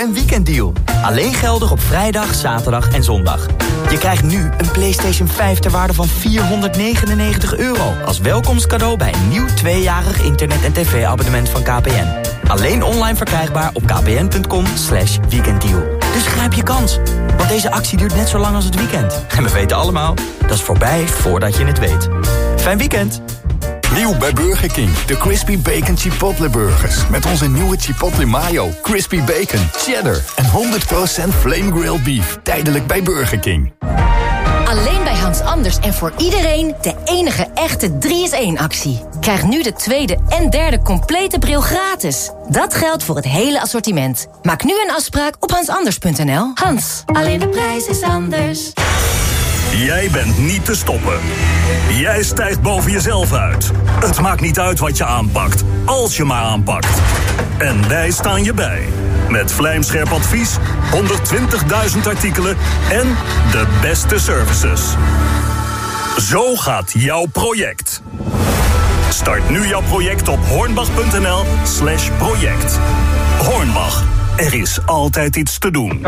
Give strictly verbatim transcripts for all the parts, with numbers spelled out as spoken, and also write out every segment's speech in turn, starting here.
weer een weekenddeal. Alleen geldig op vrijdag, zaterdag en zondag. Je krijgt nu een PlayStation vijf ter waarde van vierhonderdnegenennegentig euro... als welkomstcadeau bij een nieuw tweejarig internet- en tv-abonnement van K P N. Alleen online verkrijgbaar op kpn.com slash weekenddeal. Dus grijp je kans, want deze actie duurt net zo lang als het weekend. En we weten allemaal, dat is voorbij voordat je het weet. Fijn weekend! Nieuw bij Burger King, de Crispy Bacon Chipotle Burgers. Met onze nieuwe Chipotle Mayo, Crispy Bacon, Cheddar en honderd procent Flame Grilled Beef. Tijdelijk bij Burger King. Alleen bij Hans Anders en voor iedereen de enige echte drie is één actie. Krijg nu de tweede en derde complete bril gratis. Dat geldt voor het hele assortiment. Maak nu een afspraak op hans anders punt n l. Hans, alleen de prijs is anders. Jij bent niet te stoppen. Jij stijgt boven jezelf uit. Het maakt niet uit wat je aanpakt, als je maar aanpakt. En wij staan je bij. Met vlijmscherp advies, honderdtwintigduizend artikelen en de beste services. Zo gaat jouw project. Start nu jouw project op hornbach.nl slash project. Hornbach, er is altijd iets te doen.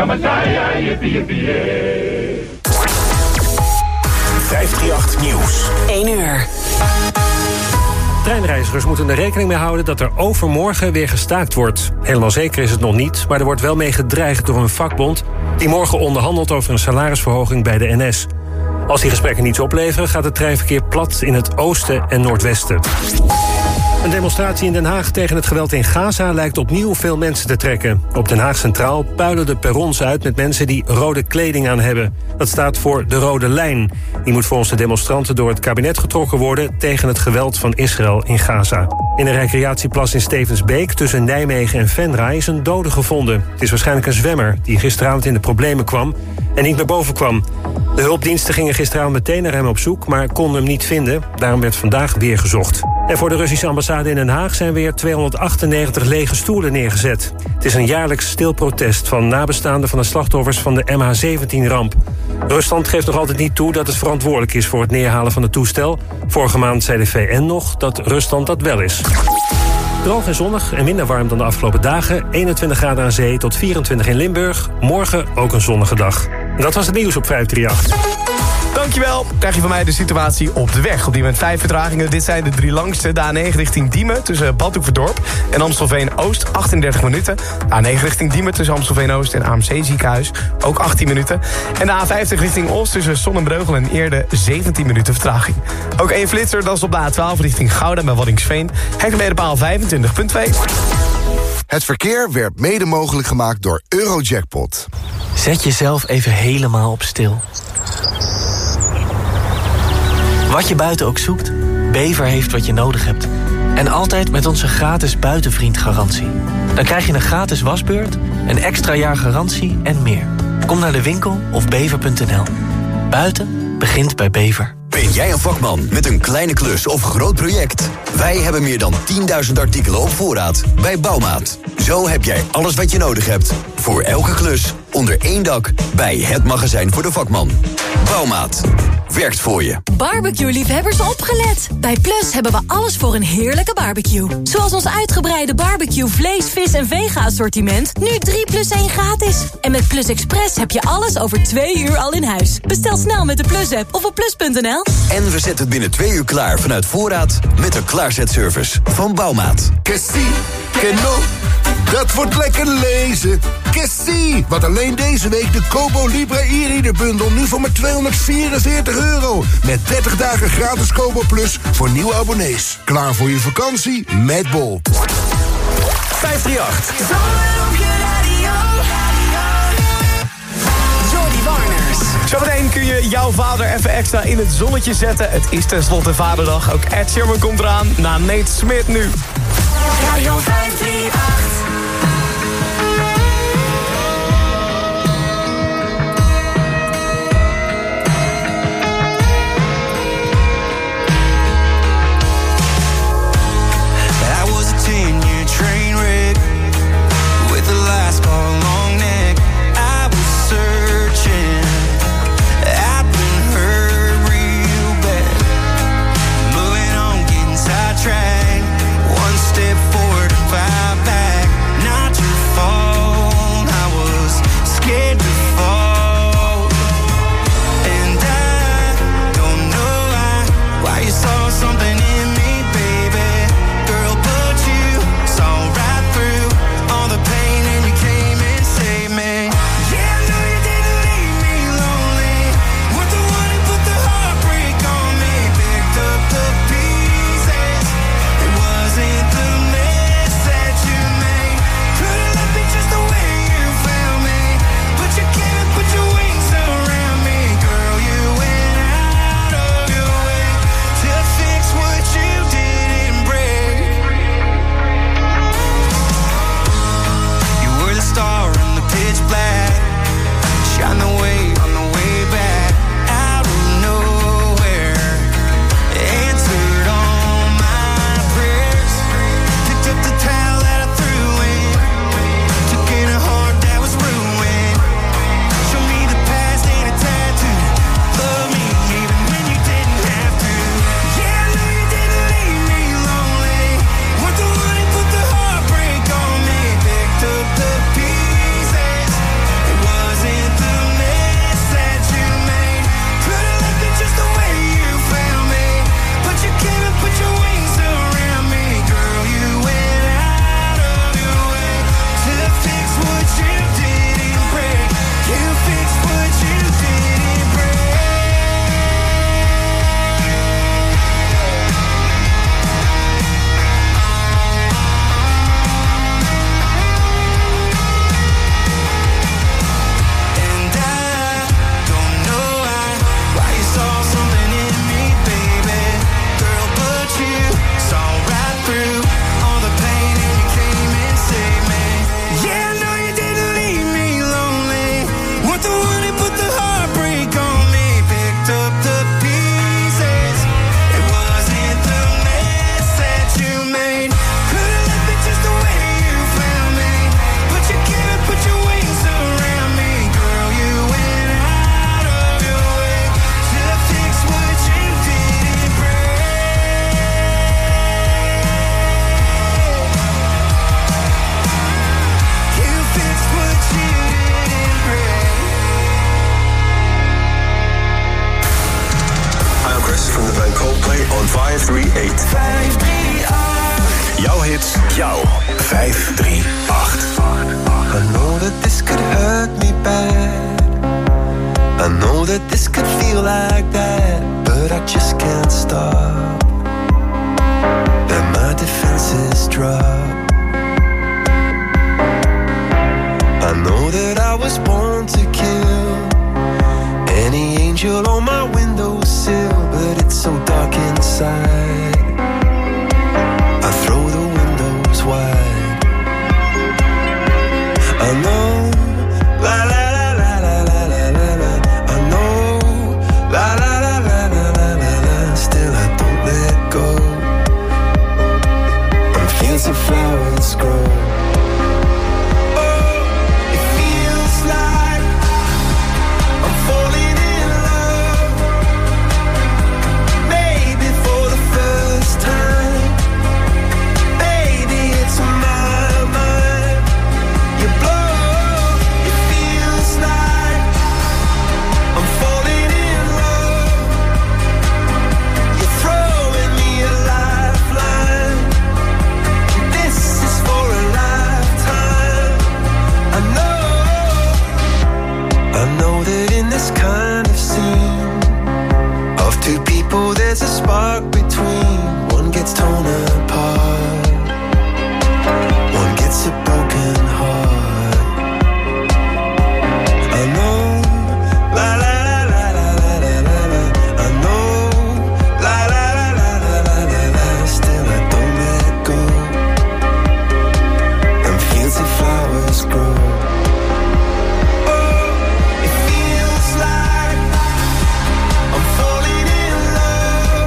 vijfhonderdachttien Nieuws. één uur. Treinreizigers moeten er rekening mee houden dat er overmorgen weer gestaakt wordt. Helemaal zeker is het nog niet, maar er wordt wel mee gedreigd door een vakbond die morgen onderhandelt over een salarisverhoging bij de N S. Als die gesprekken niets opleveren, gaat het treinverkeer plat in het oosten en noordwesten. Een demonstratie in Den Haag tegen het geweld in Gaza lijkt opnieuw veel mensen te trekken. Op Den Haag Centraal puilen de perrons uit met mensen die rode kleding aan hebben. Dat staat voor de rode lijn. Die moet volgens de demonstranten door het kabinet getrokken worden tegen het geweld van Israël in Gaza. In een recreatieplas in Stevensbeek tussen Nijmegen en Venray is een dode gevonden. Het is waarschijnlijk een zwemmer die gisteravond in de problemen kwam en niet naar boven kwam. De hulpdiensten gingen gisteravond meteen naar hem op zoek, maar konden hem niet vinden. Daarom werd vandaag weer gezocht. En voor de Russische ambassade in Den Haag zijn weer tweehonderdachtennegentig lege stoelen neergezet. Het is een jaarlijks stil protest van nabestaanden van de slachtoffers van de M H zeventien-ramp. Rusland geeft nog altijd niet toe dat het verantwoordelijk is voor het neerhalen van het toestel. Vorige maand zei de V N nog dat Rusland dat wel is. Droog en zonnig en minder warm dan de afgelopen dagen. eenentwintig graden aan zee tot vierentwintig in Limburg. Morgen ook een zonnige dag. En dat was het nieuws op vijfhonderdachtendertig. Dankjewel. Krijg je van mij de situatie op de weg. Op die moment vijf vertragingen. Dit zijn de drie langste. De A negen richting Diemen tussen Badhoevedorp en Amstelveen-Oost, achtendertig minuten. De A negen richting Diemen tussen Amstelveen-Oost en A M C ziekenhuis, ook achttien minuten. En de A vijftig richting Os tussen Sonnenbreugel en Eerde, zeventien minuten vertraging. Ook één flitser, dat is op de A twaalf richting Gouda bij Waddinxveen. Hectometerpaal vijfentwintig komma twee. Het verkeer werd mede mogelijk gemaakt door Eurojackpot. Zet jezelf even helemaal op stil. Wat je buiten ook zoekt, Bever heeft wat je nodig hebt. En altijd met onze gratis buitenvriendgarantie. Dan krijg je een gratis wasbeurt, een extra jaar garantie en meer. Kom naar de winkel of bever punt n l. Buiten begint bij Bever. Ben jij een vakman met een kleine klus of groot project? Wij hebben meer dan tienduizend artikelen op voorraad bij Bouwmaat. Zo heb jij alles wat je nodig hebt. Voor elke klus, onder één dak, bij het magazijn voor de vakman. Bouwmaat. Werkt voor je. Barbecue-liefhebbers opgelet. Bij Plus hebben we alles voor een heerlijke barbecue. Zoals ons uitgebreide barbecue vlees, vis en vega-assortiment. Nu drie plus één gratis. En met Plus Express heb je alles over twee uur al in huis. Bestel snel met de Plus-app of op plus punt n l. En we zetten het binnen twee uur klaar vanuit voorraad met de klaarzetservice van Bouwmaat. Kessie, Keno, dat wordt lekker lezen. Kessie, wat alleen deze week de Kobo Libre e-reader bundel nu voor maar tweehonderdvierenveertig euro. Met dertig dagen gratis Kobo Plus voor nieuwe abonnees. Klaar voor je vakantie met Bol. vijfhonderdachtendertig. Zometeen kun je jouw vader even extra in het zonnetje zetten. Het is tenslotte Vaderdag. Ook Ed Sheeran komt eraan na Nate Smith nu. Radio vijfhonderdachtendertig. One step forward and five back. jouw vijf drie acht. I know that this could hurt me bad. I know that this could feel like that, but I just can't stop. And my defenses drop. I know that I was born to kill any angel on my windowsill, but it's so dark inside. I throw the windows wide. I know, la la la la la la la la la. I know, la la la la la la la la. Still I don't let go. And fields of flowers grow. Oh, it feels like I'm falling in love. Maybe for the first time. Baby, it's on my mind. You blow. It feels like I'm falling in love. You're throwing me a lifeline. This is for a lifetime. I know. I know that in this kind of scene of two people there's a spark between. One gets torn apart, one gets a broken heart. I know, la la la la la la la la la. I know, la la la la la la la la. Still I don't let go. And fields of flowers grow. Oh, it feels like I'm falling in love.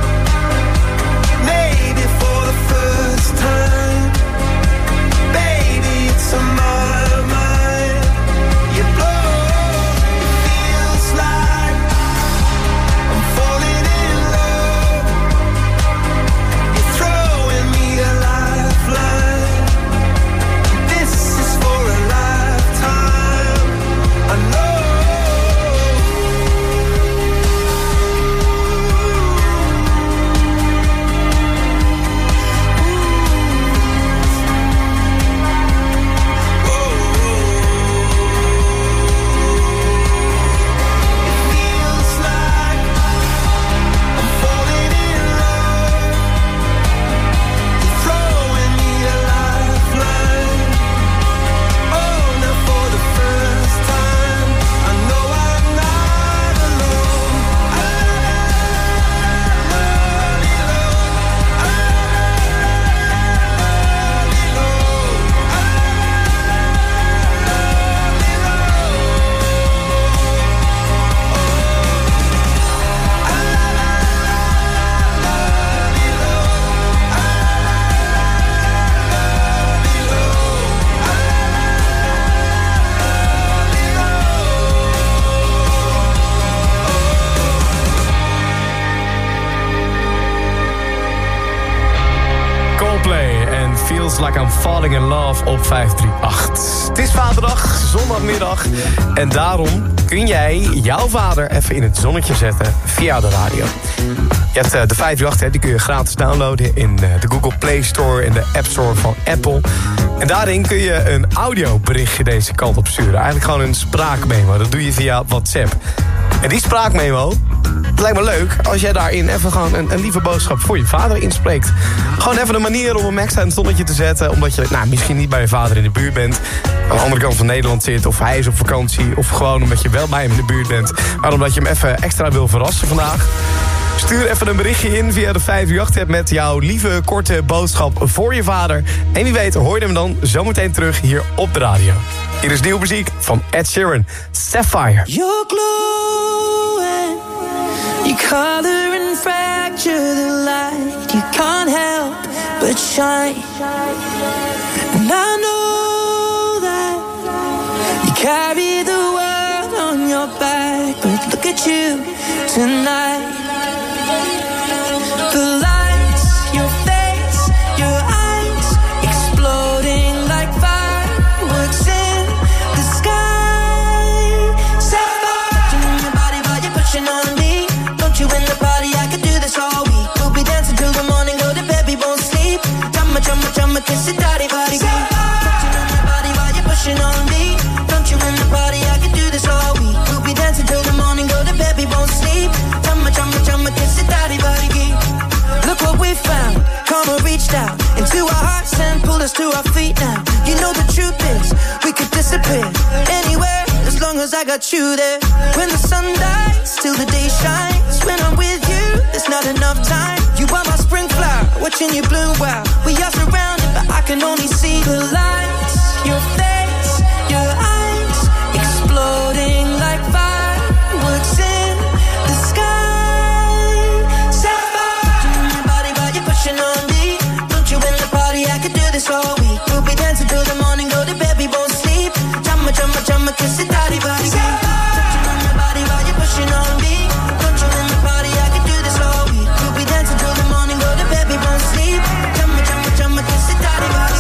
Maybe for the first time. Baby, it's on my mind. You blow. It feels like I'm falling in love. You're throwing me a lifeline. This is for a lifetime. I know. Feels like I'm falling in love. You're throwing me a lifeline. Oh, now for the first time, I know I'm not alone. Coldplay en Feels Like I'm Falling in Love op vijf drie acht. Het is vaderdag, zondagmiddag. En daarom kun jij jouw vader even in het zonnetje zetten via de radio. Je hebt uh, de vijf drie acht, hè, die kun je gratis downloaden in uh, de Google Play Store en de App Store van Apple. En daarin kun je een audioberichtje deze kant op sturen. Eigenlijk gewoon een spraakmemo. Dat doe je via WhatsApp. En die spraakmemo, het lijkt me leuk als jij daarin even gewoon een, een lieve boodschap voor je vader inspreekt. Gewoon even een manier om hem extra in het zonnetje te zetten. Omdat je nou, misschien niet bij je vader in de buurt bent. Aan de andere kant van Nederland zit. Of hij is op vakantie. Of gewoon omdat je wel bij hem in de buurt bent. Maar omdat je hem even extra wil verrassen vandaag. Stuur even een berichtje in via de vijf drie acht-app met jouw lieve, korte boodschap voor je vader. En wie weet hoor je hem dan zometeen terug hier op de radio. Hier is nieuwe muziek van Ed Sheeran, Sapphire. You're glowing, you color and fracture the light. You can't help but shine. And I know that you carry the world on your back. But look at you tonight. The lights, your face, your eyes, exploding like fireworks in the sky. Sapphire, touching your body while you're pushing on me. Don't you in the party? I could do this all week. We'll be dancing till the morning, go to bed, we won't sleep. Drama, drama, drama, kiss anywhere, anywhere, as long as I got you there. When the sun dies, till the day shines. When I'm with you, there's not enough time. You are my spring flower, watching you bloom wild. We are surrounded, but I can only see the lights. Your face, your eyes, exploding like fireworks in the sky. Sapphire, your body, while you're pushing on me. Don't you in the party? I could do this all week. We'll be dancing till the morning, go to bed, we won't sleep. Chumma, chumma, chumma, kiss it, daddy, body. Touching on your body while you're pushing on me. Don't you in the party? I could do this all week. We'll be dancing till the morning, go to bed, we won't sleep. Chumma, chumma, chumma, kiss it, daddy, body.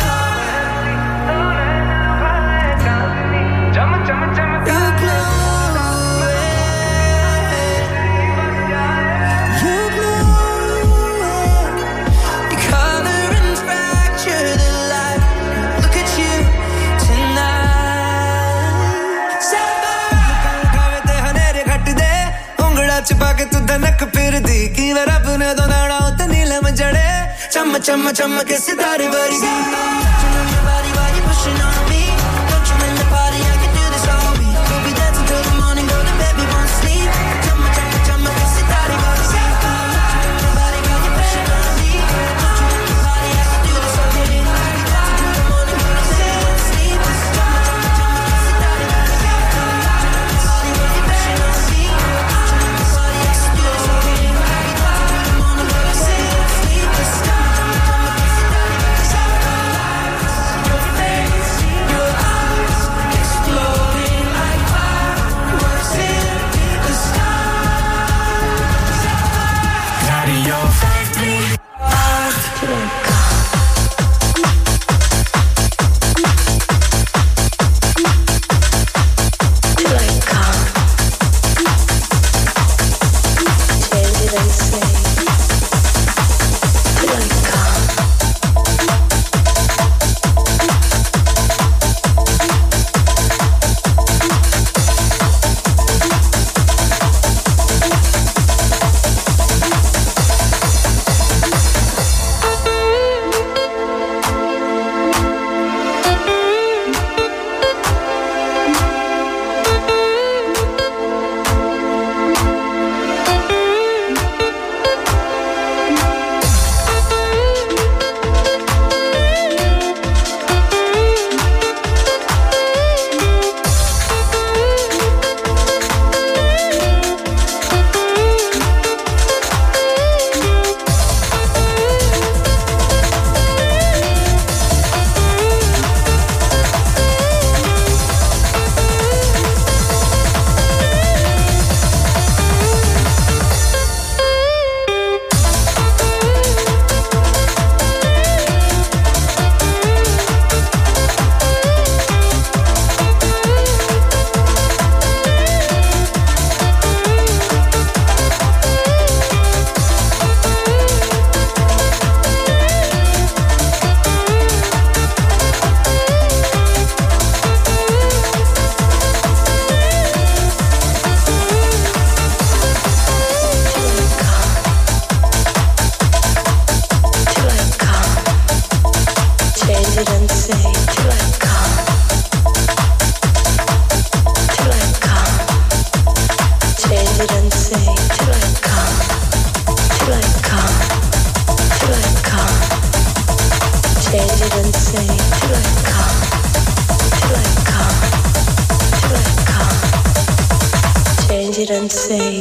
छुपा के तू धनक फिर दी की वे रब ने तो नाड़ा उते नीलम जड़े चम चम चम के सितारे वर्गी didn't say.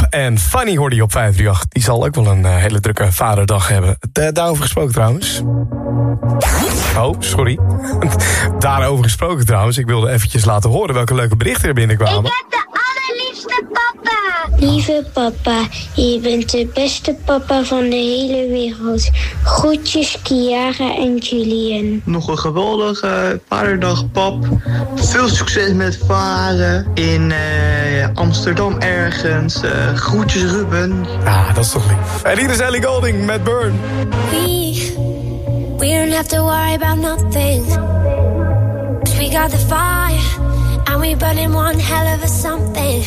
en Funny hoorde je op vijf drie acht. Die zal ook wel een uh, hele drukke vaderdag hebben. Da- daarover gesproken trouwens. Oh, sorry. Daarover gesproken trouwens. Ik wilde eventjes laten horen welke leuke berichten er binnenkwamen. Ik heb de allerliefste papa. Lieve papa, je bent de beste papa van de hele wereld. Groetjes Kiara en Julian. Nog een geweldige vaderdag, pap. Veel succes met varen in uh, Amsterdam ergens. Uh, groetjes Ruben. Ah, dat is toch lief. En hier is Ellie Goulding met Burn. We, we don't have to worry about nothing. 'Cause we got the fire. And we burning one hell of a something.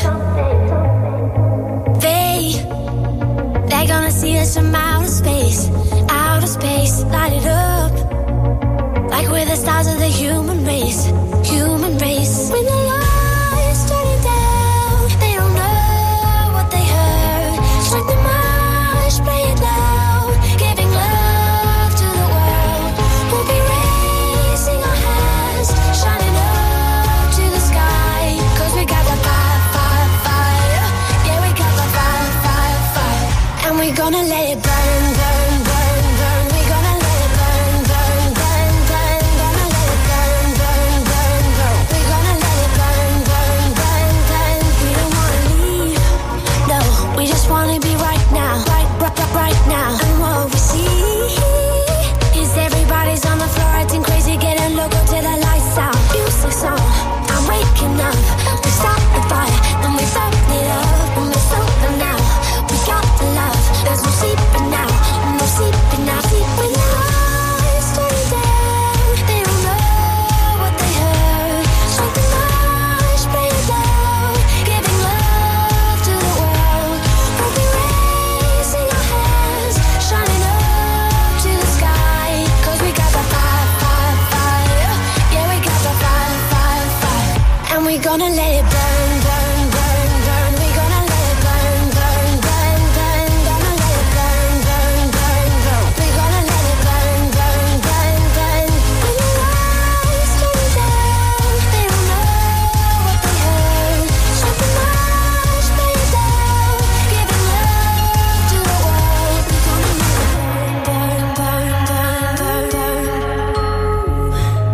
They, they're gonna see us from outer space. Outer space, light it up. Like we're the stars of the human race. Human race. When the lights turning down, they don't know what they heard. Strike the march, play it loud. Giving love to the world. We'll be raising our hands, shining up to the sky. 'Cause we got the fire, fire, fire. Yeah, we got the fire, fire, fire. And we're gonna let it burn, burn, burn, burn. We're gonna let it burn, burn, burn, burn. Gonna let it burn, burn, burn, burn. We're gonna let it burn, burn, burn, burn. We don't wanna leave, no. We just wanna be right now, right, right, right, right now. And what we see is everybody's on the floor acting crazy, getting loco till the lights out. Music's on, I'm waking up. We start the fire, then we burn it up. And we're sober now, we got the love. There's no sleeping now, no sleeping now. Sleeping now. Lights turning down, they don't know what they heard. Strike the march, play it loud. Giving love to the world. We'll be raising our hands, shining up to the sky. 'Cause we got the fire, fire, fire. Yeah, we got the fire, fire, fire. And we're gonna let it burn, burn, burn, burn. We're gonna let it burn, burn, burn, burn. Gonna let it burn, burn, burn, burn. We're gonna let it burn, burn, burn, burn. When the lights turn down, they don't know what they heard. Strike the march, play it loud. Giving love to the world. We're gonna let it burn, burn, burn, burn, burn, burn.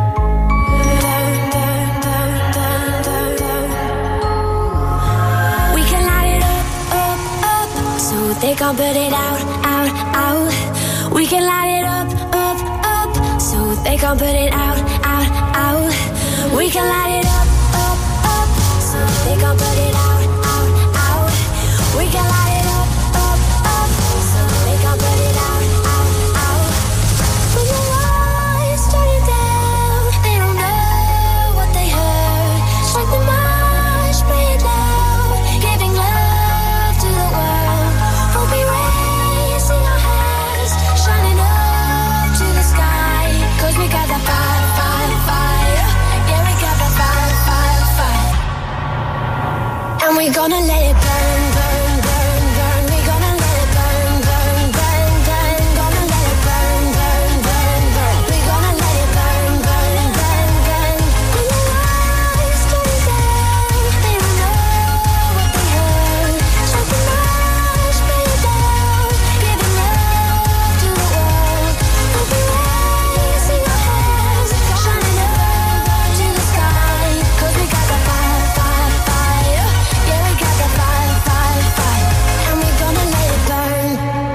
We can light it up, up, up, so they can't put it out, out, out. We can light it up, up, up, so they can't put it out, out, out. We can light it up, up, up, so they can't put it out, out, out. We can light it up, up, up, so they can't put it out, out, out. When the lights turning down, they don't know what they heard. Strike the march, play it loud. Giving love to the world. We'll be raising our hands, shining up to the sky. 'Cause we got the fire, fire, fire. Yeah, we got the fire, fire, fire. And we're gonna let it burn, burn, burn, burn. We're gonna let it burn, burn, burn, burn. Gonna let it burn, burn, burn, burn. We're gonna let it burn, burn, burn, burn. When the lights turn down, they don't know what they heard. Strike the march, play it loud. Giving love to the world. We'll be raising our hands, shining up to the sky. 'Cause we got the fire, fire, fire. Yeah, we got the fire, fire, fire. And we're gonna let it burn.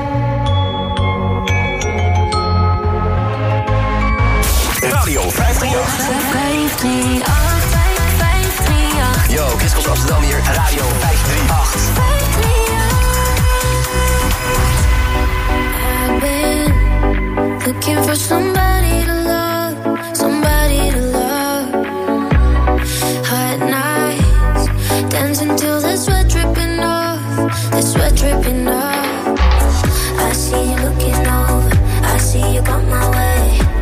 Radio vijf drie acht. vijf drie acht, vijf drie acht. Yo, Kiskels Amsterdam hier. Radio vijf drie acht. vijf drie acht. I've been looking for somebody to love, somebody to love. Hot nights, dancing till the sweat dripping off, the sweat dripping off. I see you looking over, I see you come my way.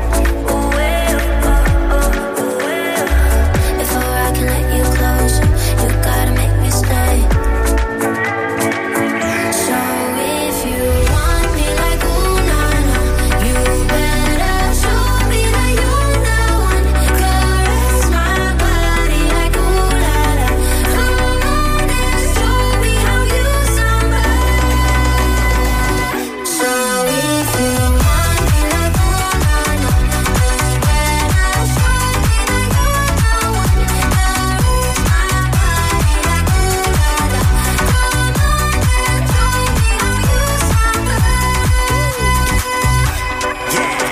Before I can let you closer, you gotta make me stay. So if you want me like ooh na na, you better show me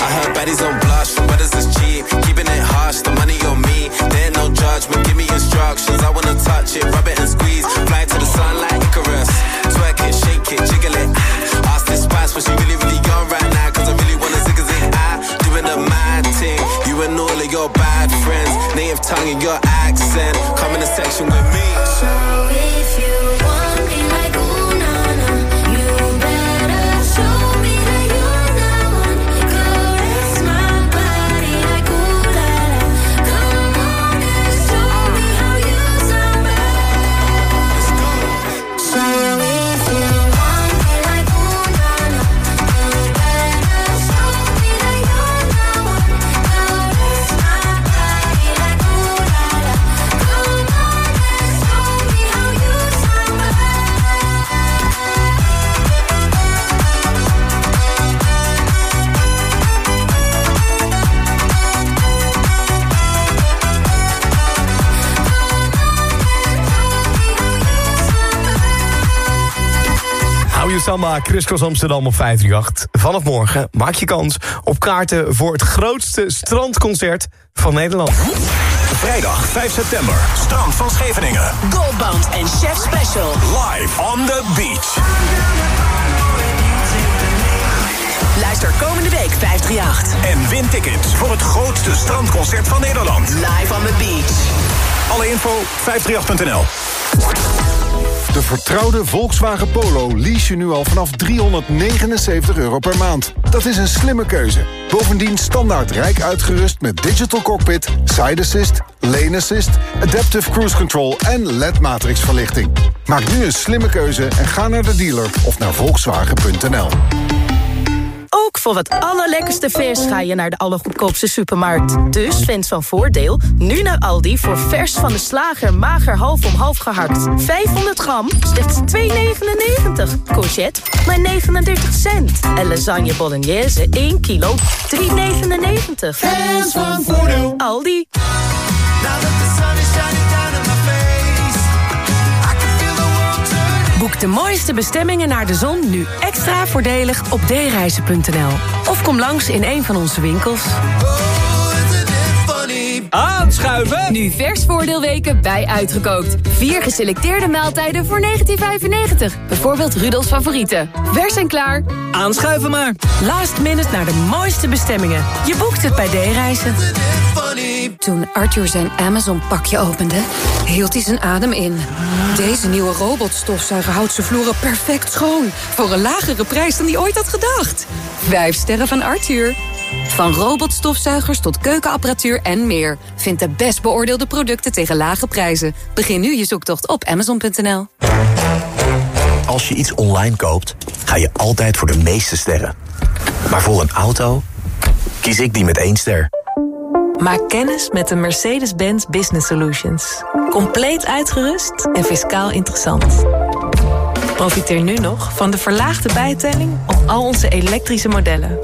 I heard baddies don't blush for brothers is cheap. Keeping it hush, the money on me. There ain't no judgment, give me instructions. I wanna touch it, rub it and squeeze. Fly to the sun like Icarus. Twerk it, shake it, jiggle it. Ask this spice, but she really, really young right now. Cause I really wanna zig a zig. I doing the mad thing. You and all of your bad friends. Native tongue and your accent. Come in the section with me. So if you want me like ooh na na, you better show me that you're not one. Caress my body like ooh la la. Come on and show me how you sound bad. So if you want me like ooh na na, you better show me that you're not one. Caress my body like ooh la la. Come on and show me how you sound bad. Hou je samba, Crisscross Amsterdam op vijf drie acht. Vanaf morgen maak je kans op kaarten voor het grootste strandconcert van Nederland. Vrijdag vijf september, strand van Scheveningen. Goldband en Chef Special. Live on the beach. Luister komende week vijf drie acht. En win tickets voor het grootste strandconcert van Nederland. Live on the beach. Alle info vijf drie acht punt n l. De vertrouwde Volkswagen Polo lease je nu al vanaf driehonderdnegenenzeventig euro per maand. Dat is een slimme keuze. Bovendien standaard rijk uitgerust met digital cockpit, side assist, lane assist, adaptive cruise control en L E D-matrix verlichting. Maak nu een slimme keuze en ga naar de dealer of naar volkswagen punt n l. Ook voor het allerlekkerste vers ga je naar de allergoedkoopste supermarkt. Dus vind van Voordeel nu naar Aldi voor vers van de slager mager half om half gehakt. vijfhonderd gram, slechts twee negenennegentig. Courgette, maar negenendertig cent. En lasagne bolognese, één kilo, drie negenennegentig. Fans van Voordeel. Aldi. Now that the sun is shining down in my face, I can feel the world turning. Boek de mooiste bestemmingen naar de zon nu extra voordelig op d reizen punt n l. Of kom langs in een van onze winkels. Aanschuiven! Nu vers voordeelweken bij Uitgekookt. Vier geselecteerde maaltijden voor negentien vijfennegentig. Bijvoorbeeld Rudolfs favorieten. Vers en klaar. Aanschuiven maar. Last minute naar de mooiste bestemmingen. Je boekt het bij D-reizen. Toen Arthur zijn Amazon-pakje opende, hield hij zijn adem in. Deze nieuwe robotstofzuiger houdt zijn vloeren perfect schoon. Voor een lagere prijs dan hij ooit had gedacht. Vijf sterren van Arthur. Van robotstofzuigers tot keukenapparatuur en meer. Vind de best beoordeelde producten tegen lage prijzen. Begin nu je zoektocht op amazon punt n l. Als je iets online koopt, ga je altijd voor de meeste sterren. Maar voor een auto kies ik die met één ster. Maak kennis met de Mercedes-Benz Business Solutions. Compleet uitgerust en fiscaal interessant. Profiteer nu nog van de verlaagde bijtelling op al onze elektrische modellen.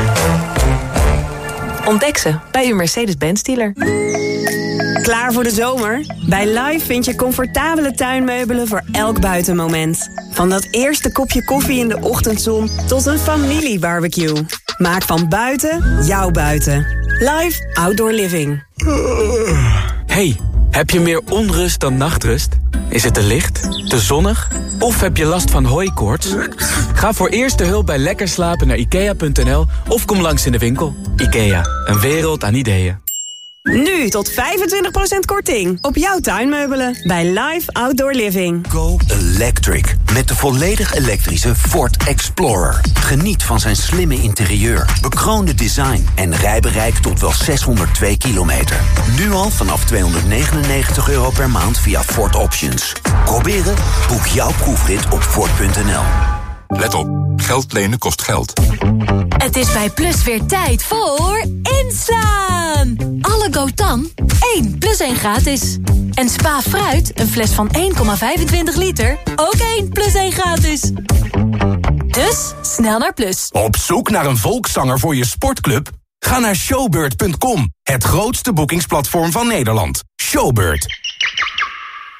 Ontdek ze bij uw Mercedes-Benz dealer. Klaar voor de zomer? Bij Live vind je comfortabele tuinmeubelen voor elk buitenmoment. Van dat eerste kopje koffie in de ochtendzon tot een familiebarbecue. Maak van buiten jouw buiten. Live Outdoor Living. Hey, heb je meer onrust dan nachtrust? Is het te licht, te zonnig of heb je last van hooikoorts? Ga voor eerste hulp bij Lekker Slapen naar ikea punt n l of kom langs in de winkel. Ikea, een wereld aan ideeën. Nu tot vijfentwintig procent korting op jouw tuinmeubelen bij Live Outdoor Living. Go Electric met de volledig elektrische Ford Explorer. Geniet van zijn slimme interieur, bekroonde design en rijbereik tot wel zeshonderdtwee kilometer. Nu al vanaf tweehonderdnegenennegentig euro per maand via Ford Options. Proberen? Boek jouw proefrit op Ford punt n l. Let op, geld lenen kost geld. Het is bij Plus weer tijd voor inslaan. Alle Gotan, één plus één gratis. En Spa Fruit, een fles van één komma vijfentwintig liter, ook één plus één gratis. Dus, snel naar Plus. Op zoek naar een volkszanger voor je sportclub? Ga naar showbird punt com, het grootste boekingsplatform van Nederland. Showbird.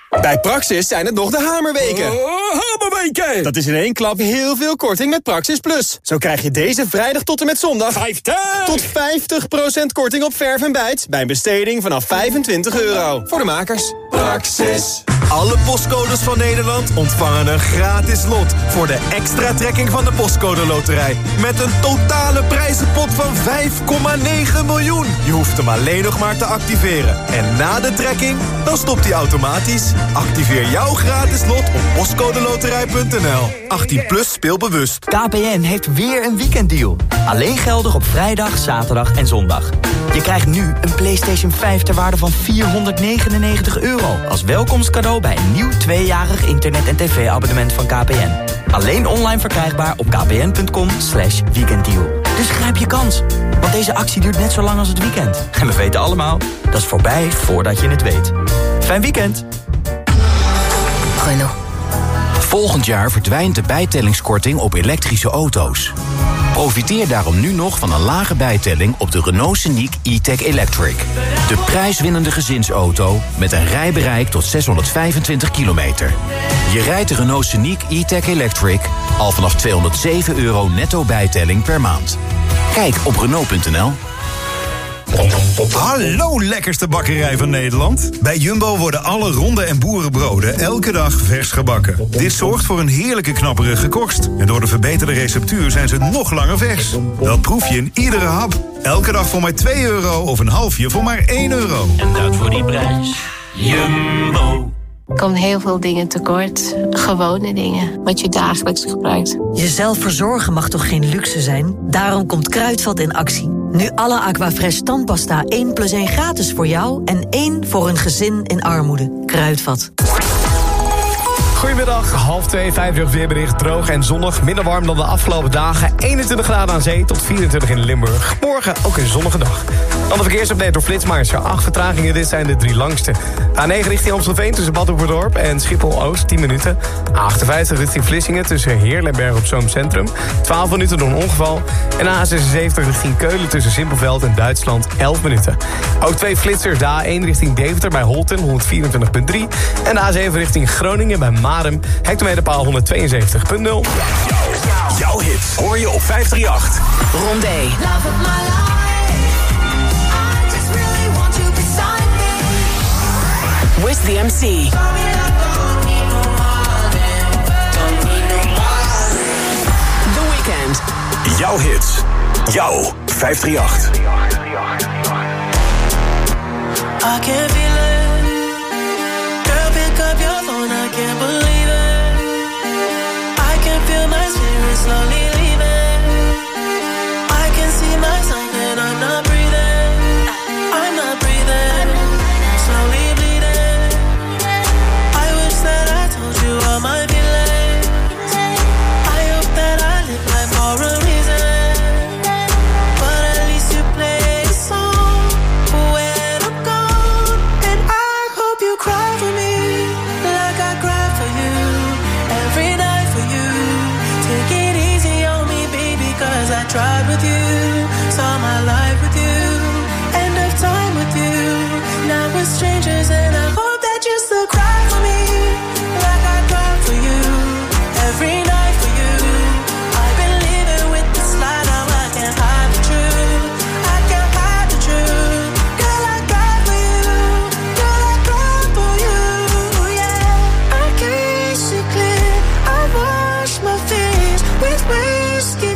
Bij Praxis zijn het nog de hamerweken. Uh, hamerweken! Dat is in één klap heel veel korting met Praxis Plus. Zo krijg je deze vrijdag tot en met zondag... vijftig! Tot vijftig procent korting op verf en bijt... bij een besteding vanaf vijfentwintig euro. Voor de makers. Praxis. Alle postcodes van Nederland ontvangen een gratis lot... voor de extra trekking van de Postcode Loterij. Met een totale prijzenpot van vijf komma negen miljoen. Je hoeft hem alleen nog maar te activeren. En na de trekking, dan stopt hij automatisch. Activeer jouw gratis lot op postcodeloterij punt n l. achttien plus, speelbewust. K P N heeft weer een weekenddeal. Alleen geldig op vrijdag, zaterdag en zondag. Je krijgt nu een PlayStation vijf ter waarde van vierhonderdnegenennegentig euro... als welkomstcadeau bij een nieuw tweejarig internet- en tv-abonnement van K P N. Alleen online verkrijgbaar op kpn.com slash weekenddeal. Dus grijp je kans, want deze actie duurt net zo lang als het weekend. En we weten allemaal, dat is voorbij voordat je het weet. Fijn weekend! Renault. Volgend jaar verdwijnt de bijtellingskorting op elektrische auto's. Profiteer daarom nu nog van een lage bijtelling op de Renault Scenic e-tech Electric. De prijswinnende gezinsauto met een rijbereik tot zeshonderdvijfentwintig kilometer. Je rijdt de Renault Scenic e-tech Electric al vanaf tweehonderdzeven euro netto bijtelling per maand. Kijk op Renault punt n l. Hallo lekkerste bakkerij van Nederland. Bij Jumbo worden alle ronde en boerenbroden elke dag vers gebakken. Dit zorgt voor een heerlijke knapperige korst. En door de verbeterde receptuur zijn ze nog langer vers. Dat proef je in iedere hap. Elke dag voor maar twee euro of een halfje voor maar één euro. En dat voor die prijs. Jumbo. Er komt heel veel dingen tekort. Gewone dingen, wat je dagelijks gebruikt. Jezelf verzorgen mag toch geen luxe zijn? Daarom komt Kruidvat in actie. Nu alle Aquafresh tandpasta één plus één gratis voor jou... en één voor een gezin in armoede. Kruidvat. Goedemiddag, half twee, vijf uur weerbericht. Droog en zonnig, minder warm dan de afgelopen dagen. eenentwintig graden aan zee tot vierentwintig in Limburg. Morgen ook een zonnige dag. Dan de verkeersupdate door Flitsmeister. Acht vertragingen, dit zijn de drie langste. A negen richting Amstelveen tussen Bad Hoeverdorp en Schiphol-Oost, tien minuten. A achtenvijftig richting Vlissingen tussen Heerlen en Berg op Zoom Centrum. twaalf minuten door een ongeval. En A zesenzeventig richting Keulen tussen Simpelveld en Duitsland, elf minuten. Ook twee flitsers, de A één richting Deventer bij Holten, honderdvierentwintig komma drie. En de A zeven richting Groningen bij Marem, hectometerpaal honderdtweeënzeventig komma nul. Jouw hits hoor je op vijf drie acht. Rondé. With the M C. The Weeknd. Jouw hits. Jouw vijf drie acht. I can feel it. Girl, pick up your phone, I can't believe it. I can feel my spirit slowly leaving. I can see myself and I'm not breathing. I'm not breathing. Slowly bleeding. I wish that I told you all my feelings. I hope that I live life for a reason. But at least you play a song for when I'm gone. And I hope you cry for me like I cry for you. Every night for you. Take it easy on me, baby, cause I tried with you. Saw my life with you. End of time with you. Now we're strangers and I hope that you still cry for me like I cry for you. Every night for you. I've been living with this lie, now I can't hide the truth. I can't hide the truth. Girl, I cry for you. Girl, I cry for you. Yeah. I kiss you clear. I wash my face with whiskey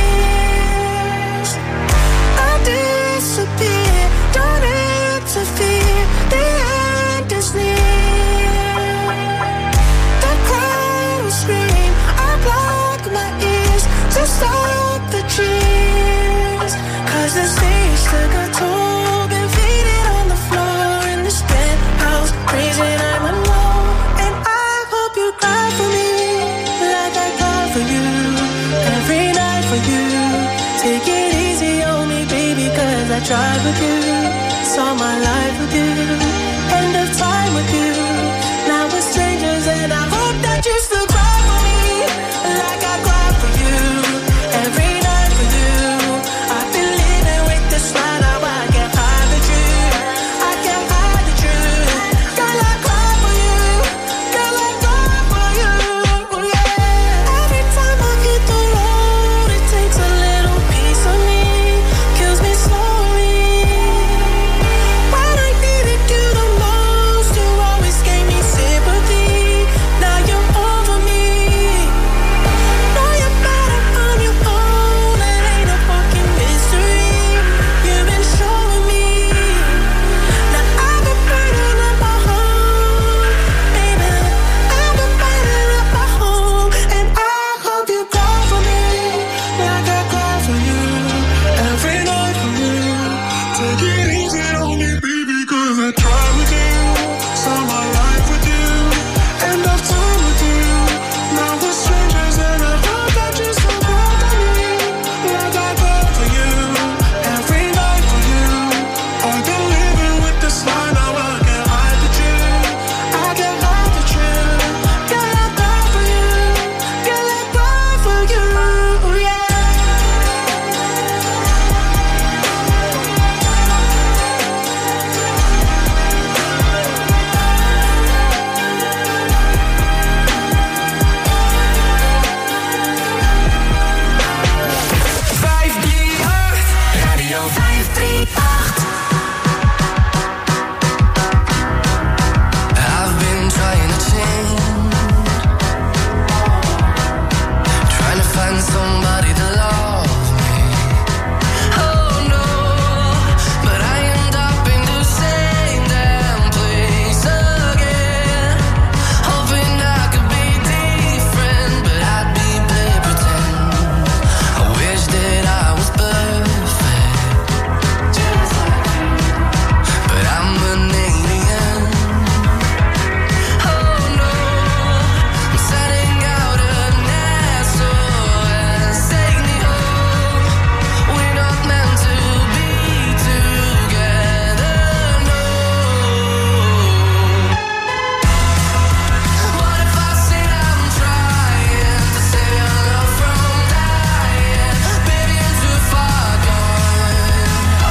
tears. I disappear. Don't interfere. The end is near. The crowd will scream. I block my ears to stop the cheers. Cause the stage took a toll. Been faded on the floor in this penthouse. Crazy I'm alone. And I hope you cry for me like I cry for you. Every night for you. Take it easy on me, baby, cause I tried with you. Saw my life with you. End of time with you. Now we're strangers and I hope that you still cry for me like I cry for you. Every night for you. I've been living with this lie, now I can't hide the truth. I can't hide the truth. Girl, I cry for you. vijf drie acht. I've been trying to change, trying to find somebody to love me. Oh no, but I end up in the same damn place again, hoping I could be different, but I'd be play pretend. I wish that I was perfect, but I'm an alien. Oh no, I'm setting out an S O S, take me home. We're not meant to be together, no. What if I said I'm trying to save your love from dying? Baby, I'm too far gone.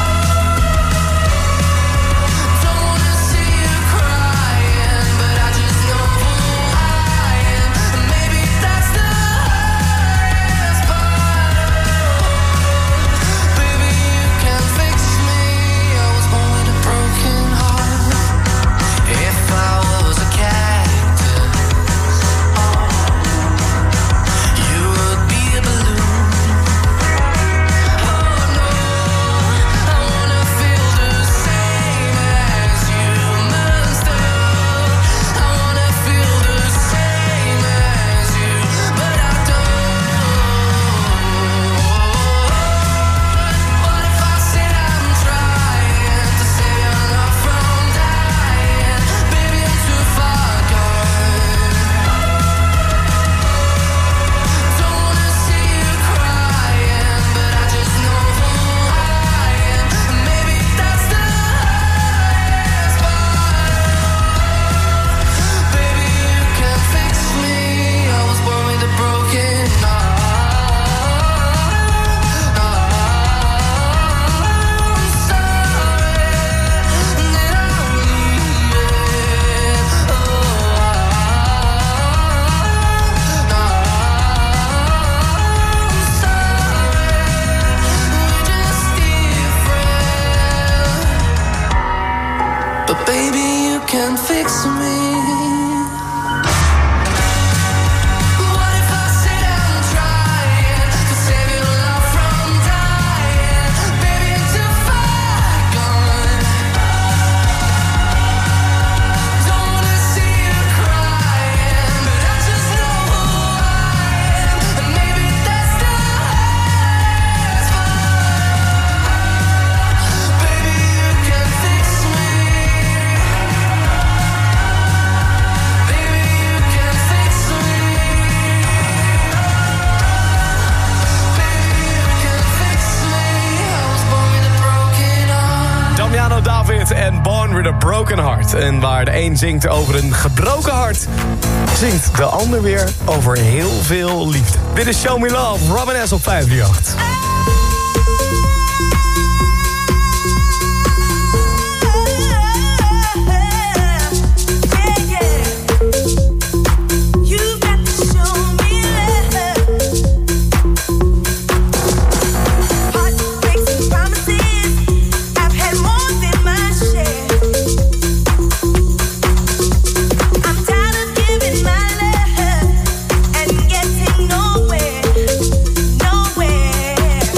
Don't wanna see you crying, but I just know who I am. And maybe that's the hardest part. Baby, you can fix me. I was born with a broken heart. If I was a cactus, you would be a balloon. Oh no, I wanna feel the same as you must have. I wanna feel the same as you, but I don't. What if I said I'm trying to save your love from dying? Baby, I'm too far gone. Don't wanna see you crying, but I just know who I am. And maybe that's the hardest part. Baby, you can fix me. I was born with a broken heart. I'm sorry that I'm leaving. Oh, I'm sorry, we're just different. But baby, you can fix me. What if I said I'm trying to save your love from dying? Baby, I'm too far gone. Don't wanna see you crying, but I just know who I am. And maybe that's the hardest part. Baby, you can fix me. Baby, you can fix me. Baby, you can fix me. I was born with a broken heart. Damiano David en Born with a Broken Heart. En waar de een zingt over een gebroken hart, zingt de ander weer over heel veel liefde. Dit is Show Me Love, Robin S. op vijf drie acht. You've got to show me love. Heartbreaks and promises, I've had more than my share. I'm tired of giving my love and getting nowhere, nowhere.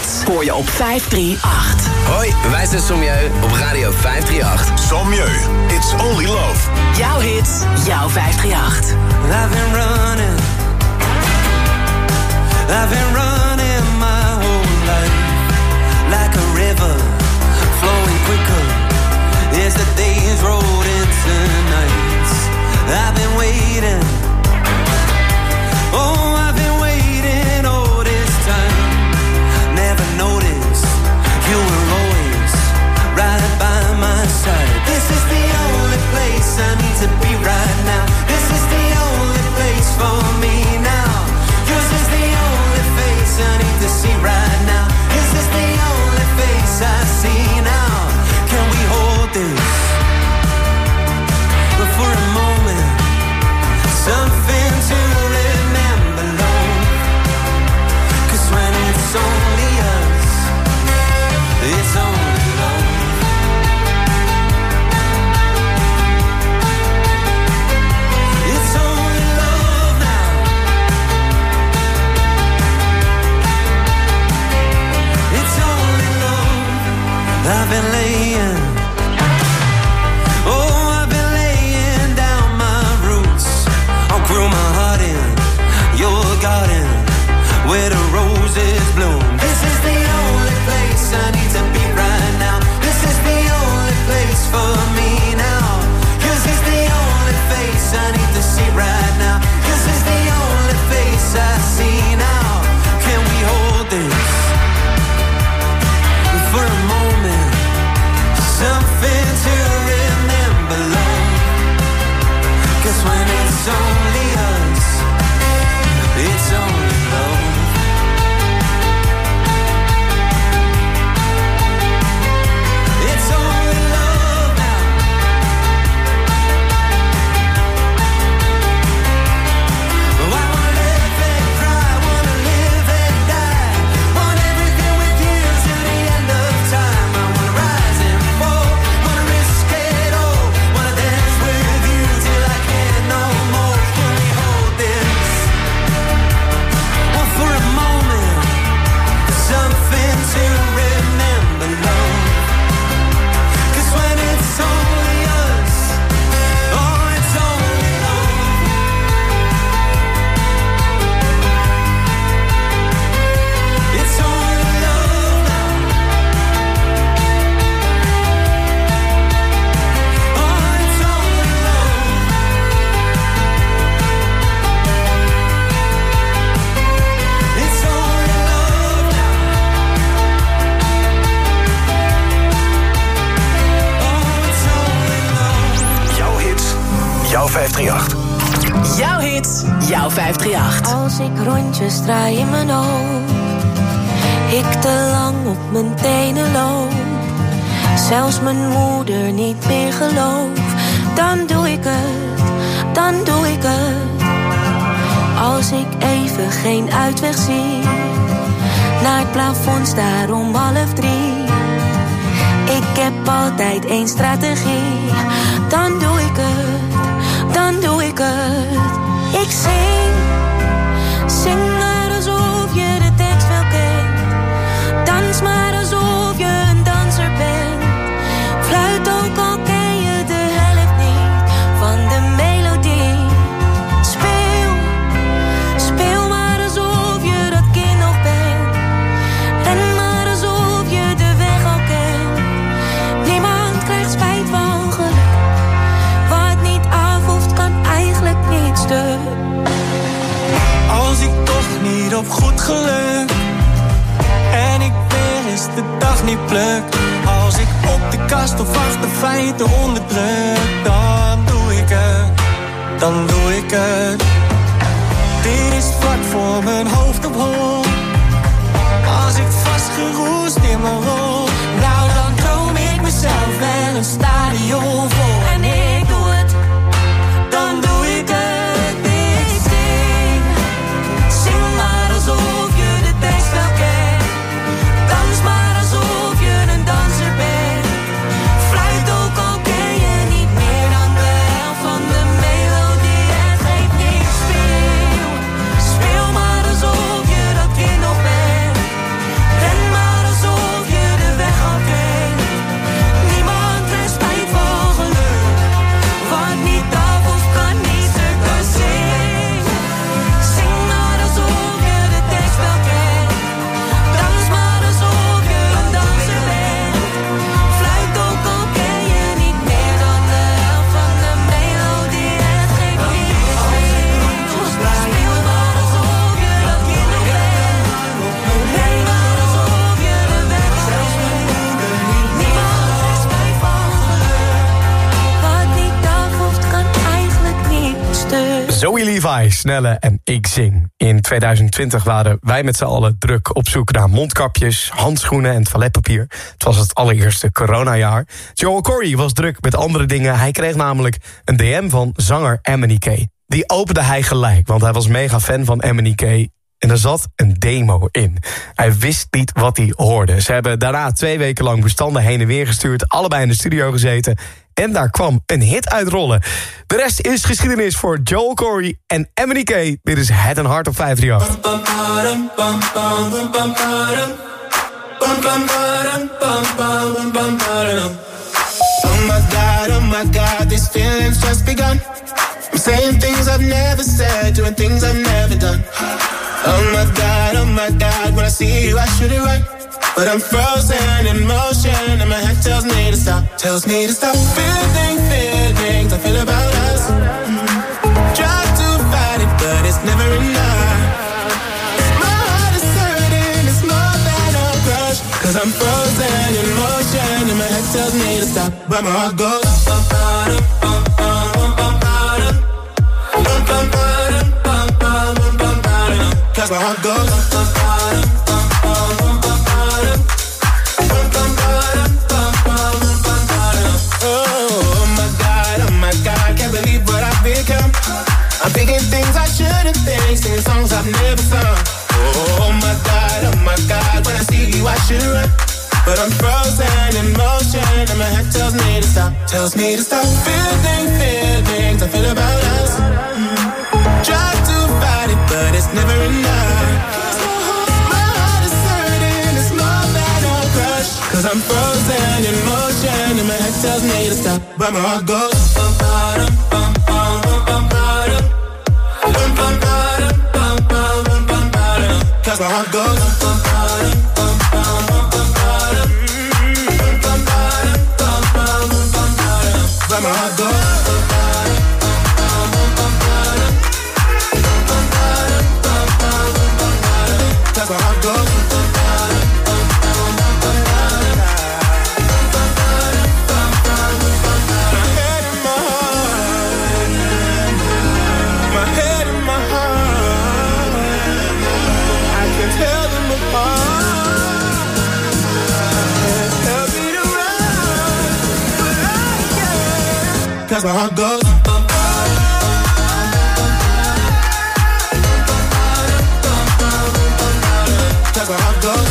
hits hoor je op vijf drie acht. Hoi, wij zijn Sommieu op Radio vijf drie acht. Sommieu, it's only love. Jouw hits, jouw vijf drie acht. I've been running, I've been running my whole life, like a river, flowing quicker, as the days rolled into nights. I've been waiting, oh I've been waiting all this time. Never noticed, you were always right by my side. This is the only place I need to be right now. This is the only place for me now. Yours is the only face I need to see right now. This is the only face I see now. Can we hold this? But for a moment, something to remember, Lord. 'Cause when it's only us, it's only love. It's only love now. It's only love. I've been laying, oh I've been laying down my roots. I'll grow my heart in your garden where the roses bloom. This is the only place I need to be right now. This is the only place for me now. Yours is the only face I need to see right now. This is the only face I see now. Can we hold this for a moment? Something to remember, Lord. 'Cause when it's only us, it's only love. It's only love now. Oh, I wanna live and cry, wanna live and die. Want everything with you till the end of time. I wanna rise and fall, wanna risk it all. Wanna dance with you till I can't no more. Can we hold this? Well, for a moment, something to remember, Lord. 'Cause when it's only us, oh, it's only love. It's only love now. Oh, it's only love. It's only love now. Oh, it's only love. Jouw hits, jouw vijf drie acht. Jouw hits, jouw vijf drie acht. Als ik rondjes draai in mijn hoofd, ik te lang op mijn tenen loop, zelfs mijn moeder niet meer geloof, dan doe ik het, dan doe ik het. Als ik even geen uitweg zie, naar het plafond staar om half drie, ik heb altijd één strategie, dan doe ik het, dan doe ik het. Ik zing, zing maar alsof je de tekst wel kent. Dans maar alsof je een danser bent. Fluit ook al ken je de helft niet van de melodie. Speel, speel maar alsof je dat kind nog bent. Ren maar alsof je de weg al kent. Niemand krijgt spijt van geluk. Wat niet af hoeft kan eigenlijk niet stuk. Als ik toch niet op goed geluk en ik weer eens de dag niet pluk, als ik op de kast of achter feiten onderdruk, dan doe ik het, dan doe ik het. Dit is vlak voor mijn hoofd op hol. Als ik vastgeroest in mijn rol, nou dan droom ik mezelf wel een stadion vol. En ik doe het, dan doe ik het. Ik zing, zing maar alsof je de tekst wel kent. Dans maar alsof je een danser bent. Fluit ook al ken je niet meer dan de helft van de melodie. Het geeft niks, speel, speel maar alsof je dat kind nog bent. Ren maar Zoe Levi, Snelle en Ik Zing. In tweeduizend twintig waren wij met z'n allen druk op zoek naar mondkapjes, handschoenen en toiletpapier. Het was het allereerste coronajaar. Joel Corry was druk met andere dingen. Hij kreeg namelijk een D M van zanger M N E K. Die opende hij gelijk, want hij was mega fan van M N E K. En er zat een demo in. Hij wist niet wat hij hoorde. Ze hebben daarna twee weken lang bestanden heen en weer gestuurd. Allebei in de studio gezeten. En daar kwam een hit uitrollen. De rest is geschiedenis voor Joel Corry en M N E K. Dit is Head and Heart op vijf drie acht. Oh my God, oh my God, these feelings just begun. I'm saying things I've never said, doing things I've never done. Oh my God, oh my God, when I see you I should it right, but I'm frozen in motion and my head tells me to stop, tells me to stop. Feeling, feelings I feel about us. Mm. Try to fight it, but it's never enough. My heart is hurting, it's more than a crush, cause I'm frozen in motion and my head tells me to stop, but my heart goes bum, bum, bum, bum, bum, bum, bum, bum, bum, bum, bum, bum, bum, cause my heart goes bum, bum, bum, bum, bum, bum, oh my God, oh my God, can't believe what I've become. I'm thinking things I shouldn't think, singing songs I've never sung. Oh my God, oh my God, when I see you I should run, but I'm frozen in motion and my head tells me to stop, tells me to stop. Feeling, feelings I feel about us. Mm. Try to fight it, but it's never enough. My heart is hurting, it's more than a crush, cause I'm frozen in motion and my head tells me to stop, but my heart goes bum, bum, bum, bum, bum, bum, bum, bum, bum, bum, bum, bum, cause my heart goes bum, bum, bum, bum, bum, bum, but my heart goes. That's my heart goes. My head in my heart, my head in my heart. I can tell them apart. Help me to run, but I can't. Cause my heart goes. Cause my heart goes.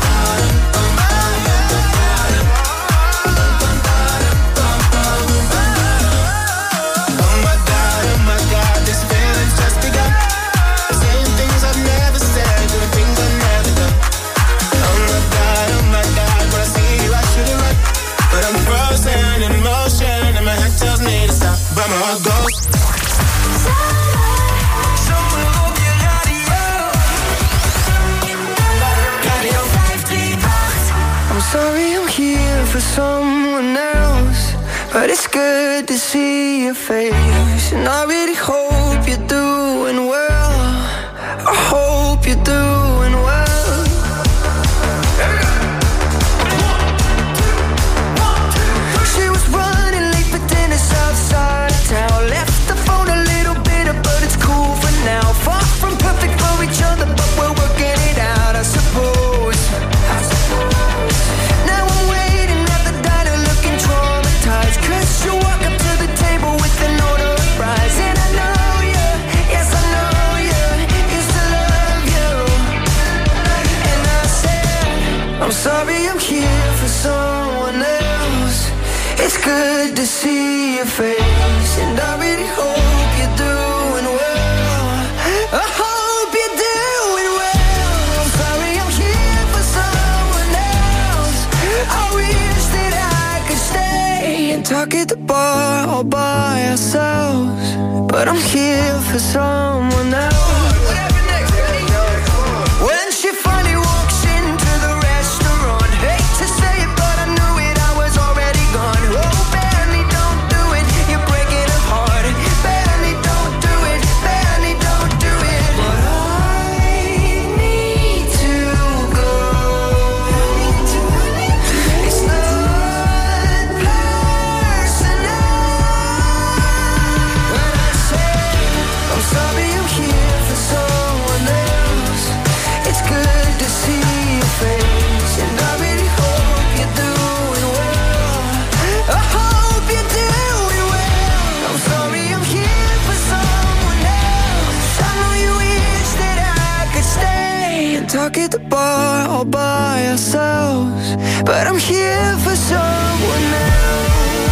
Oh my God, oh my God, this feeling's just begun. Saying things I've never said, doing things I've never done. Oh my God, oh my God, when I see you I should have run, but I'm frozen in motion and my head tells me to stop, but my heart goes. I'm sorry I'm here for someone else, but it's good to see your face. And I really hope you're doing well. I hope you're doing well. She was running late for dinner outside town. Left the phone a little bitter, but it's cool for now. Far from perfect for each other, but we're working it out, I suppose. I suppose. Now I'm waiting at the diner looking traumatized, cause you walk up to the table with an order of fries. And I know you, yes I know you, used to love you. And I said, I'm sorry I'm here for someone else. It's good to see your face, and I really hope you're doing well. I hope you're doing well. I'm sorry I'm here for someone else. I wish that I could stay and talk at the bar all by ourselves, but I'm here for someone else. When she finally walks into the restaurant, hate to say it, but I knew it, I was already gone. Oh, Benny, don't do it, you're breaking her heart. Benny, don't do it, Benny, don't do it. But I need to go. It's not personal. When I say I'm talk at the bar all by ourselves, but I'm here for someone else.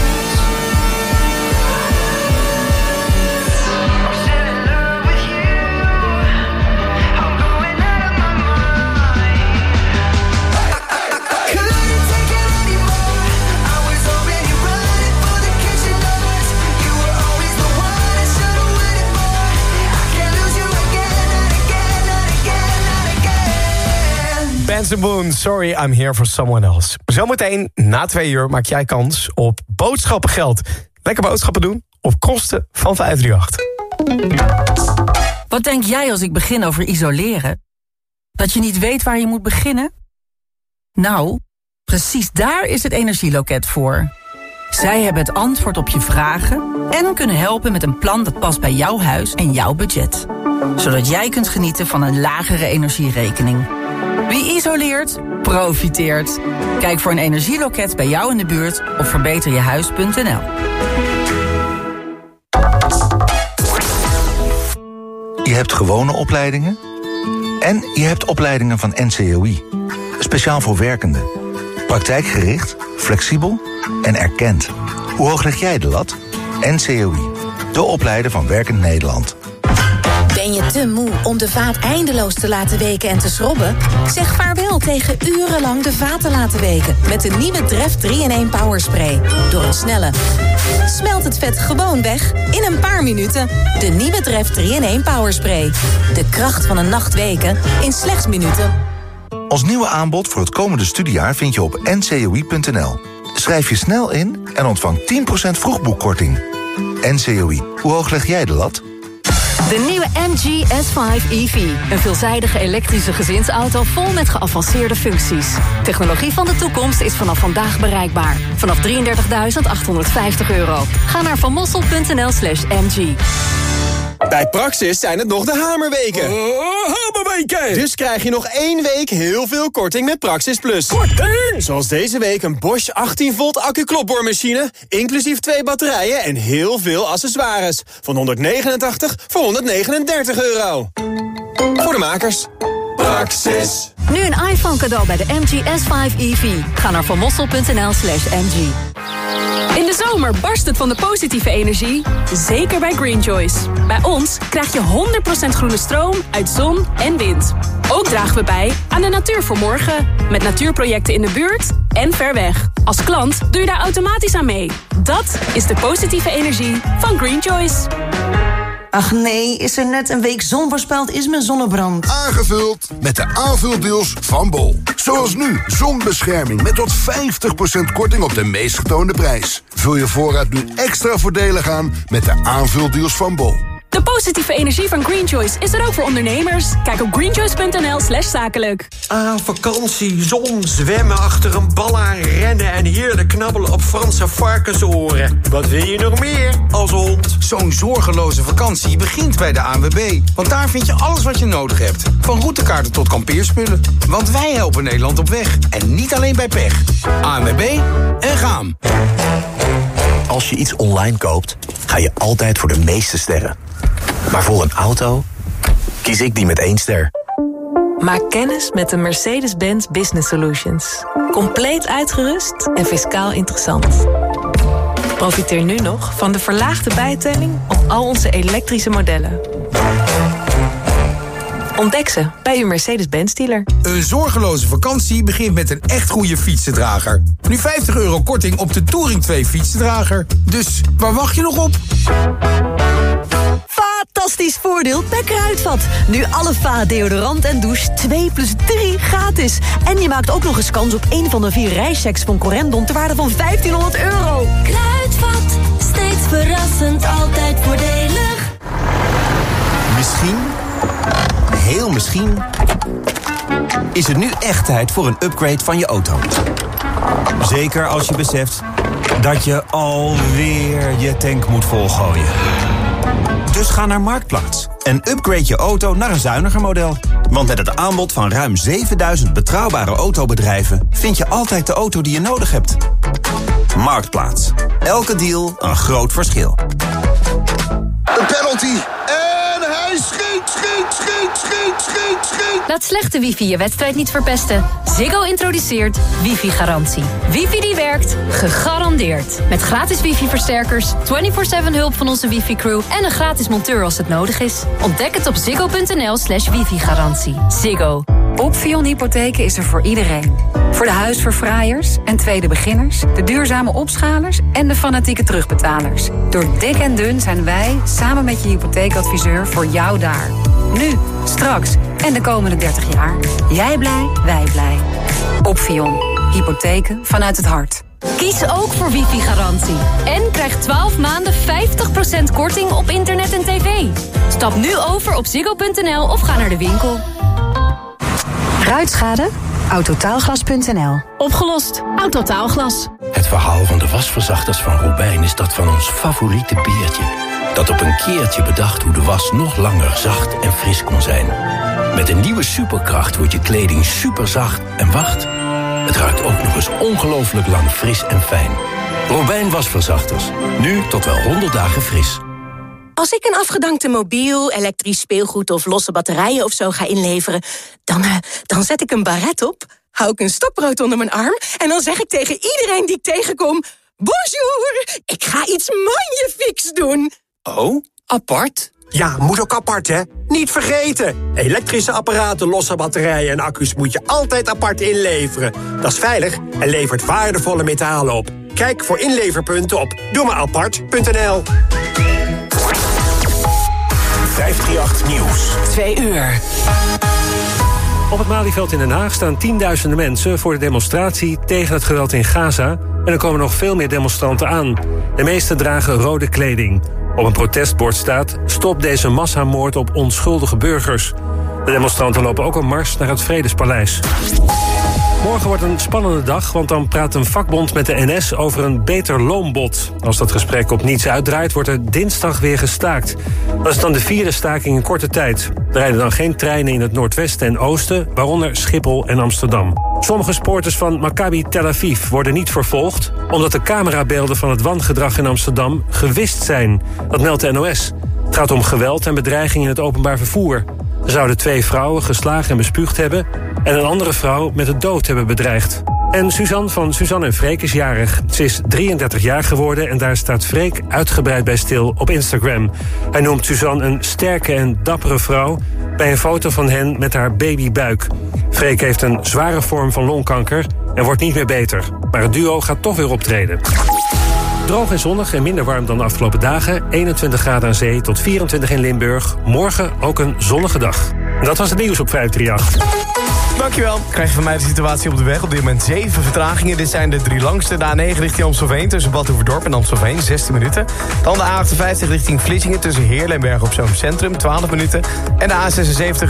Benson Boone, sorry, I'm here for someone else. Zometeen, na twee uur, maak jij kans op boodschappengeld. Lekker boodschappen doen op kosten van vijf drie acht. Wat denk jij als ik begin over isoleren? Dat je niet weet waar je moet beginnen? Nou, precies daar is het Energieloket voor. Zij hebben het antwoord op je vragen en kunnen helpen met een plan dat past bij jouw huis en jouw budget. Zodat jij kunt genieten van een lagere energierekening. Wie isoleert, profiteert. Kijk voor een energieloket bij jou in de buurt op verbeter je huis punt n l. Je hebt gewone opleidingen en je hebt opleidingen van N C O I. Speciaal voor werkenden. Praktijkgericht, flexibel en erkend. Hoe hoog leg jij de lat? N C O I, de opleider van Werkend Nederland. Ben je te moe om de vaat eindeloos te laten weken en te schrobben? Zeg vaarwel tegen urenlang de vaat te laten weken met de nieuwe Dreft drie in één Power Spray. Door een snelle smelt het vet gewoon weg in een paar minuten. De nieuwe Dreft drie in één Power Spray. De kracht van een nacht weken in slechts minuten. Ons nieuwe aanbod voor het komende studiejaar vind je op N C O I punt n l. Schrijf je snel in en ontvang tien procent vroegboekkorting. N C O I, hoe hoog leg jij de lat? De nieuwe M G S vijf E V. Een veelzijdige elektrische gezinsauto vol met geavanceerde functies. Technologie van de toekomst is vanaf vandaag bereikbaar. Vanaf drieëndertigduizend achthonderdvijftig euro. Ga naar vanmossel punt n l slash m g. Bij Praxis zijn het nog de hamerweken. Uh, hamerweken! Dus krijg je nog één week heel veel korting met Praxis Plus. Korting! Zoals deze week een Bosch achttien volt accu-klopboormachine, inclusief twee batterijen en heel veel accessoires. Van honderdnegenentachtig voor honderdnegenendertig euro. Voor de makers. Praxis. Nu een iPhone cadeau bij de M G S vijf E V. Ga naar vanmossel punt n l slash m g. In de zomer barst het van de positieve energie, zeker bij Green Choice. Bij ons krijg je honderd procent groene stroom uit zon en wind. Ook dragen we bij aan de natuur voor morgen. Met natuurprojecten in de buurt en ver weg. Als klant doe je daar automatisch aan mee. Dat is de positieve energie van Green Choice. Ach nee, is er net een week zon voorspeld, is mijn zonnebrand. Aangevuld met de aanvuldeals van Bol. Zoals nu, zonbescherming met tot vijftig procent korting op de meest getoonde prijs. Vul je voorraad nu extra voordelig aan met de aanvuldeals van Bol. De positieve energie van Green Choice is er ook voor ondernemers. Kijk op greenchoice punt n l slash zakelijk. Ah, vakantie, zon, zwemmen achter een bal aan, rennen en heerlijk knabbelen op Franse varkensoren. Wat wil je nog meer als hond? Zo'n zorgeloze vakantie begint bij de A N W B. Want daar vind je alles wat je nodig hebt. Van routekaarten tot kampeerspullen. Want wij helpen Nederland op weg. En niet alleen bij pech. A N W B en gaan. Als je iets online koopt, ga je altijd voor de meeste sterren. Maar voor een auto kies ik die met één ster. Maak kennis met de Mercedes-Benz Business Solutions. Compleet uitgerust en fiscaal interessant. Profiteer nu nog van de verlaagde bijtelling op al onze elektrische modellen. Ontdek ze bij uw Mercedes-Benz dealer. Een zorgeloze vakantie begint met een echt goede fietsendrager. Nu vijftig euro korting op de Touring twee fietsendrager. Dus waar wacht je nog op? Fantastisch voordeel bij Kruidvat. Nu alle Va deodorant en douche twee plus drie gratis. En je maakt ook nog eens kans op een van de vier reischecks van Corendon ter waarde van vijftienhonderd euro. Kruidvat, steeds verrassend, altijd voordelig. Misschien, heel misschien, is het nu echt tijd voor een upgrade van je auto. Zeker als je beseft dat je alweer je tank moet volgooien. Dus ga naar Marktplaats en upgrade je auto naar een zuiniger model. Want met het aanbod van ruim zevenduizend betrouwbare autobedrijven vind je altijd de auto die je nodig hebt. Marktplaats. Elke deal een groot verschil. Een penalty. En hij schiet, schiet, schiet, schiet, schiet, schiet! Laat slechte wifi je wedstrijd niet verpesten. Ziggo introduceert wifi-garantie. Wifi die werkt, gegarandeerd. Met gratis wifi-versterkers, vierentwintig zeven hulp van onze wifi-crew... en een gratis monteur als het nodig is. Ontdek het op ziggo.nl slash wifi-garantie. Ziggo. Opvion Hypotheken is er voor iedereen. Voor de huisverfraaiers en tweede beginners, de duurzame opschalers en de fanatieke terugbetalers. Door dik en dun zijn wij, samen met je hypotheekadviseur, voor jou daar. Nu, straks en de komende dertig jaar. Jij blij, wij blij. Opvion. Hypotheken vanuit het hart. Kies ook voor wifi-garantie. En krijg twaalf maanden vijftig procent korting op internet en tv. Stap nu over op ziggo punt n l of ga naar de winkel. Ruitschade? Autotaalglas punt n l. Opgelost. Autotaalglas. Het verhaal van de wasverzachters van Robijn is dat van ons favoriete beertje. Dat op een keertje bedacht hoe de was nog langer zacht en fris kon zijn. Met een nieuwe superkracht wordt je kleding superzacht en wacht. Het ruikt ook nog eens ongelooflijk lang fris en fijn. Robijn wasverzachters. Nu tot wel honderd dagen fris. Als ik een afgedankte mobiel, elektrisch speelgoed of losse batterijen of zo ga inleveren, dan, uh, dan zet ik een baret op, hou ik een stokbrood onder mijn arm en dan zeg ik tegen iedereen die ik tegenkom: bonjour, ik ga iets magnifieks doen. Oh, apart? Ja, moet ook apart, hè? Niet vergeten! Elektrische apparaten, losse batterijen en accu's moet je altijd apart inleveren. Dat is veilig en levert waardevolle metalen op. Kijk voor inleverpunten op doe maar apart punt n l. vijfhonderdachttien Nieuws. Twee uur. Op het Malieveld in Den Haag staan tienduizenden mensen voor de demonstratie tegen het geweld in Gaza. En er komen nog veel meer demonstranten aan. De meesten dragen rode kleding. Op een protestbord staat: stop deze massamoord op onschuldige burgers. De demonstranten lopen ook een mars naar het Vredespaleis. Morgen wordt een spannende dag, want dan praat een vakbond met de N S over een beter loonbod. Als dat gesprek op niets uitdraait, wordt er dinsdag weer gestaakt. Dat is dan de vierde staking in korte tijd. Er rijden dan geen treinen in het noordwesten en oosten, waaronder Schiphol en Amsterdam. Sommige sporters van Maccabi Tel Aviv worden niet vervolgd, omdat de camerabeelden van het wangedrag in Amsterdam gewist zijn. Dat meldt de N O S. Het gaat om geweld en bedreiging in het openbaar vervoer. Er zouden twee vrouwen geslagen en bespuugd hebben en een andere vrouw met de dood hebben bedreigd. En Suzanne van Suzanne en Freek is jarig. Ze is drieëndertig jaar geworden en daar staat Freek uitgebreid bij stil op Instagram. Hij noemt Suzanne een sterke en dappere vrouw bij een foto van hen met haar babybuik. Freek heeft een zware vorm van longkanker en wordt niet meer beter. Maar het duo gaat toch weer optreden. Droog en zonnig en minder warm dan de afgelopen dagen. eenentwintig graden aan zee tot vierentwintig in Limburg. Morgen ook een zonnige dag. En dat was het nieuws op vijfhonderdachttien. Dankjewel. Krijg je van mij de situatie op de weg. Op dit moment zeven vertragingen. Dit zijn de drie langste. De A negen richting Amstelveen tussen Bad Hoeverdorp en Amstelveen, zestien minuten. Dan de A achtenvijftig richting Vlissingen tussen Heerlen en Bergen op Zoom Centrum, twaalf minuten. En de A zesenzeventig